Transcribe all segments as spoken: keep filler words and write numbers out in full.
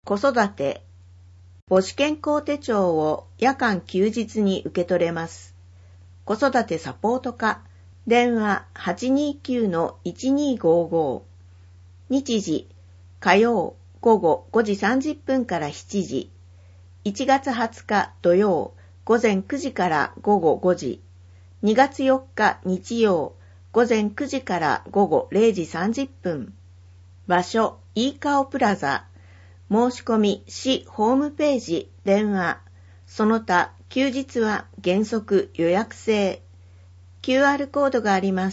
子育て、母子健康手帳を夜間休日に受け取れます。子育てサポート課、電話 はちにーきゅうのいちにーごーごー。日時、火曜午後ごじさんじゅっぷんからしちじ。いちがつはつか土曜午前くじから午後ごじ。にがつよっか日曜午前くじから午後れいじさんじゅっぷん。場所、イーカオプラザ。申し込み、市ホームページ、電話。その他、休日は原則予約制。キューアール コードがあります。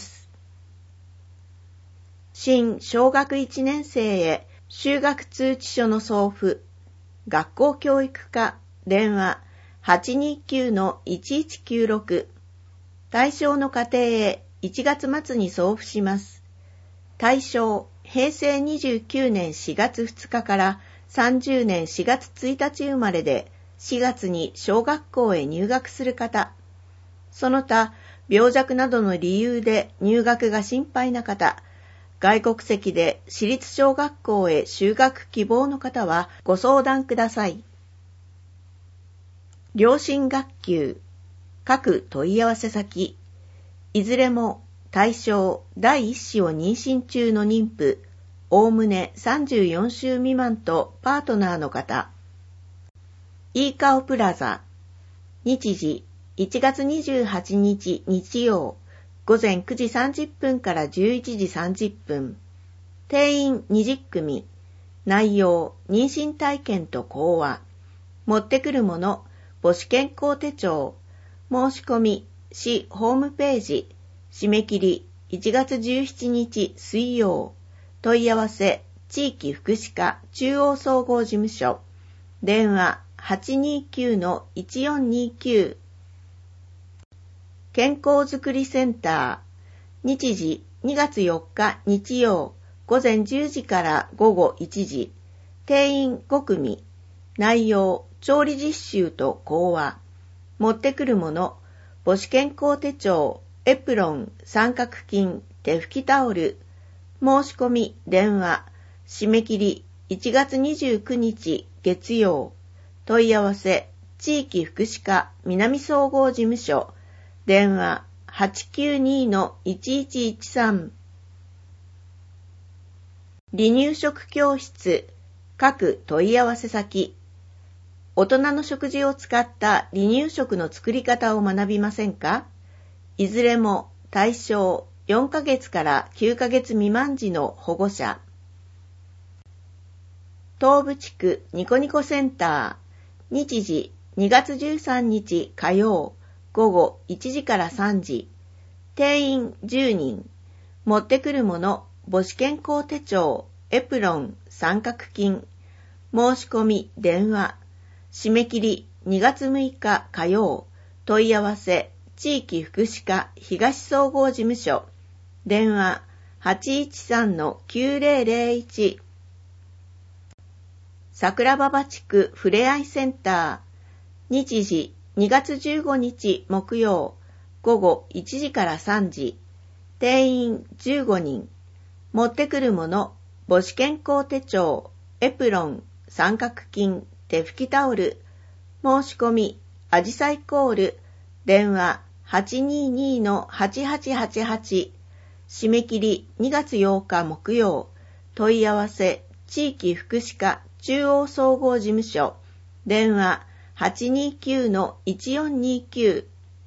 新小学いちねん生へ就学通知書の送付。学校教育課、電話 はちにーきゅうのいちいちきゅうろく。対象の家庭へいちがつ末に送付します。対象、へいせいにじゅうきゅうねんしがつふつかからさんじゅうねんしがつついたち生まれでしがつに小学校へ入学する方。その他、病弱などの理由で入学が心配な方、外国籍で私立小学校へ就学希望の方はご相談ください。良心学級、各問い合わせ先、いずれも対象第一子を妊娠中の妊婦、おおむねさんじゅうよんしゅう未満とパートナーの方。イーカオプラザ。日時、いちがつにじゅうはちにち日曜、午前くじさんじゅっぷんからじゅういちじさんじゅっぷん。定員にじゅっくみ。内容、妊娠体験と講話。持ってくるもの、母子健康手帳。申し込み、市ホームページ。締め切り、いちがつじゅうしちにち水曜。問い合わせ、地域福祉課中央総合事務所。電話 はちにーきゅうのいちよんにーきゅう。健康づくりセンター。日時、にがつよっか日曜、午前じゅうじから午後いちじ。定員ごくみ。内容、調理実習と講話。持ってくるもの、母子健康手帳、エプロン、三角巾、手拭きタオル。申し込み、電話。締め切り、いちがつにじゅうくにち月曜。問い合わせ、地域福祉課南総合事務所。電話 はちきゅうにのいちいちいちさん。離乳食教室、各問い合わせ先。大人の食事を使った離乳食の作り方を学びませんか？いずれも対象よんかげつからきゅうかげつ未満児の保護者。東部地区ニコニコセンター。日時にがつじゅうさんにち火曜、午後いちじからさんじ。定員じゅうにん。持ってくるもの、母子健康手帳、エプロン、三角巾。申し込み、電話。締め切りにがつむいか火曜。問い合わせ、地域福祉課東総合事務所。電話 はちいちさんのきゅうぜろぜろいち。桜馬場地区ふれあいセンター。日時にがつじゅうごにち木曜、午後いちじからさんじ。定員じゅうごにん。持ってくるもの、母子健康手帳、エプロン、三角巾、手拭きタオル。申し込み、あじさいコール。電話 はちにーにのはちはちはちはち。締め切りにがつようか木曜。問い合わせ、地域福祉課中央総合事務所。電話 はちにーきゅうのいちよんにーきゅう。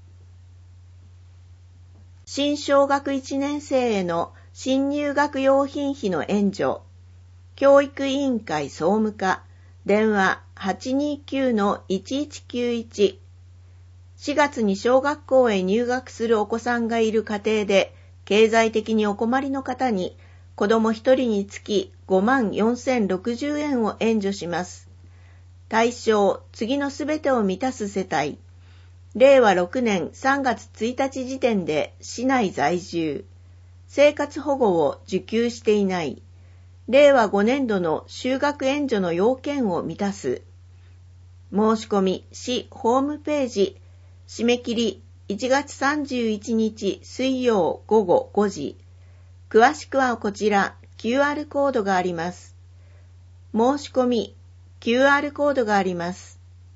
新小学いちねん生への新入学用品費の援助。教育委員会総務課。電話 はちにーきゅうのいちいちきゅういち。しがつに小学校へ入学するお子さんがいる家庭で、経済的にお困りの方に、子供ひとりにつきごまんよんせんろくじゅうえんを援助します。対象、次のすべてを満たす世帯。れいわろくねんさんがつついたち時点で市内在住。生活保護を受給していない。れいわごねんどの就学援助の要件を満たす。申し込み、市ホームページ。締め切りいちがつさんじゅういちにち水曜午後ごじ。詳しくはこちら キューアール コードがあります。申し込み、 キューアール コードがあります。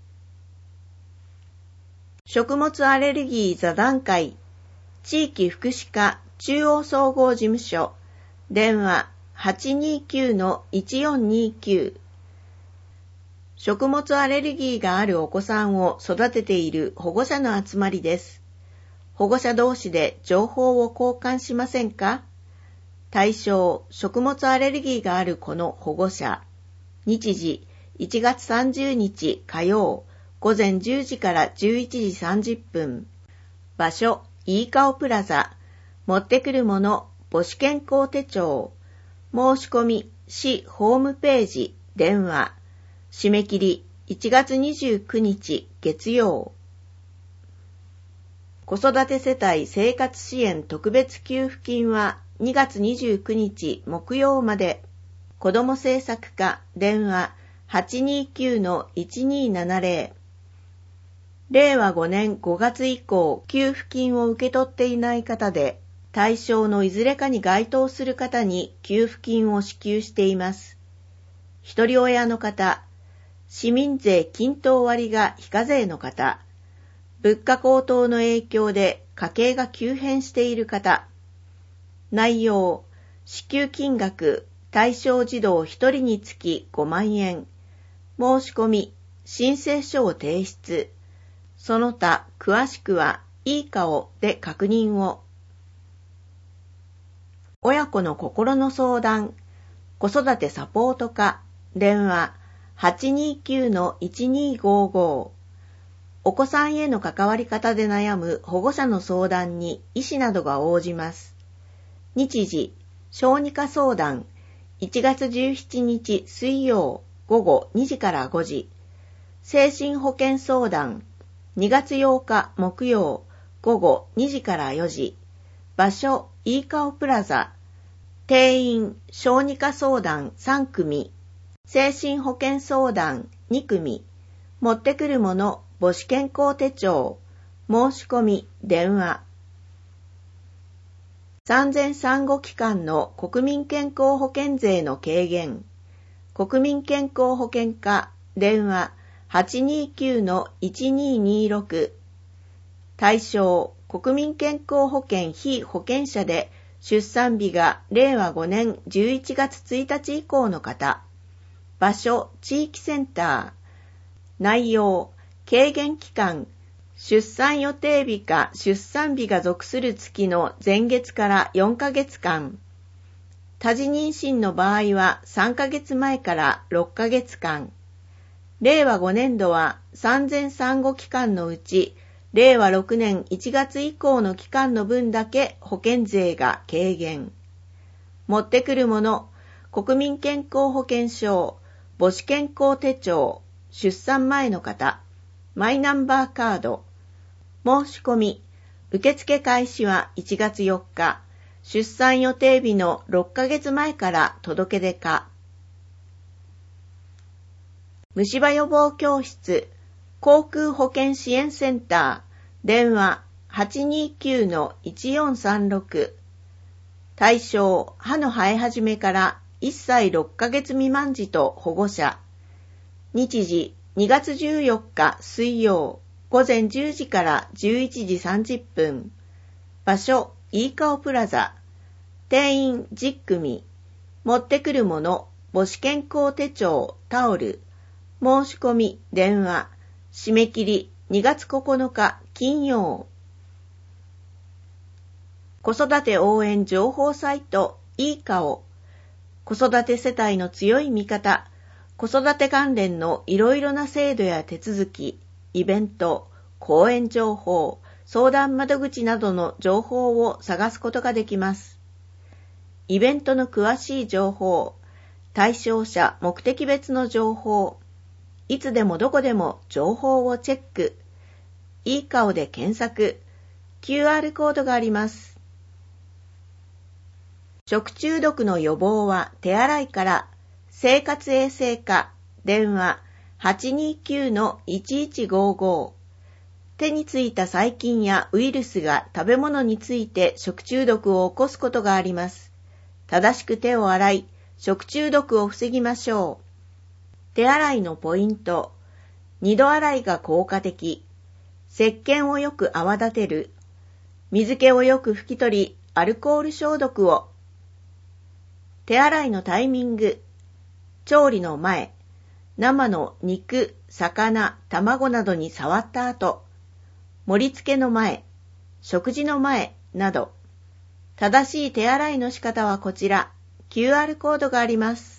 食物アレルギー座談会、地域福祉課中央総合事務所、電話 はちにーきゅうのいちよんにーきゅう。食物アレルギーがあるお子さんを育てている保護者の集まりです。保護者同士で情報を交換しませんか？対象、食物アレルギーがある子の保護者。日時、いちがつさんじゅうにち火曜、午前じゅうじからじゅういちじさんじゅっぷん。場所、いいかおプラザ。持ってくるもの、母子健康手帳。申し込み、市ホームページ、電話。締め切り、いちがつにじゅうくにち月曜。子育て世帯生活支援特別給付金はにがつにじゅうくにち木曜まで。子ども政策課電話 はちにーきゅうのいちにーななぜろ。れいわごねんごがつ以降給付金を受け取っていない方で、対象のいずれかに該当する方に給付金を支給しています。一人親の方、市民税均等割が非課税の方、物価高騰の影響で家計が急変している方。内容、支給金額、対象児童ひとりにつきごまんえん。申し込み、申請書を提出。その他、詳しくは、いいかおで確認を。親子の心の相談、子育てサポート課、電話 はちにーきゅうのいちにーごーごー。お子さんへの関わり方で悩む保護者の相談に医師などが応じます。日時、小児科相談、いちがつじゅうしちにち水曜午後にじからごじ。精神保健相談、にがつようか木曜午後にじからよじ。場所、いいかおプラザ。定員、小児科相談さんくみ。精神保健相談にくみ。持ってくるもの、母子健康手帳。申し込み、電話。産前産後期間の国民健康保険税の軽減。国民健康保険課、電話 はちにーきゅうのいちにーにーろく。対象、国民健康保険被保険者で出産日がれいわごねんじゅういちがつついたち以降の方。場所、地域センター。内容、軽減期間、出産予定日か出産日が属する月の前月からよんかげつかん。多児妊娠の場合はさんかげつまえからろっかげつかん。れいわごねんどは産前産後期間のうち、れいわろくねんいちがつ以降の期間の分だけ保険税が軽減。持ってくるもの、国民健康保険証、母子健康手帳、出産前の方、マイナンバーカード。申し込み、受付開始はいちがつよっか、出産予定日のろっかげつまえから届け出か。虫歯予防教室、航空保険支援センター、電話 はちにーきゅうのいちよんさんろく。対象、歯の生え始めからいっさいろっかげつ未満児と保護者。日時、にがつじゅうよっか水曜、午前じゅうじからじゅういちじさんじゅっぷん。場所、いいかおプラザ。定員じゅっくみ。持ってくるもの、母子健康手帳、タオル。申し込み、電話。締め切り、にがつここのか金曜。子育て応援情報サイト、いいかお。子育て世帯の強い味方。子育て関連のいろいろな制度や手続き、イベント、講演情報、相談窓口などの情報を探すことができます。イベントの詳しい情報、対象者目的別の情報、いつでもどこでも情報をチェック、いいかおで検索、キューアール コードがあります。食中毒の予防は手洗いから。生活衛生課、電話 はちにーきゅうのいちいちごーごー。手についた細菌やウイルスが食べ物について食中毒を起こすことがあります。正しく手を洗い、食中毒を防ぎましょう。 手洗いのポイント。二度洗いが効果的。石鹸をよく泡立てる。水気をよく拭き取り、アルコール消毒を。手洗いのタイミング。調理の前。生の肉、魚、卵などに触った後。盛り付けの前。食事の前など。正しい手洗いの仕方はこちら。キューアール コードがあります。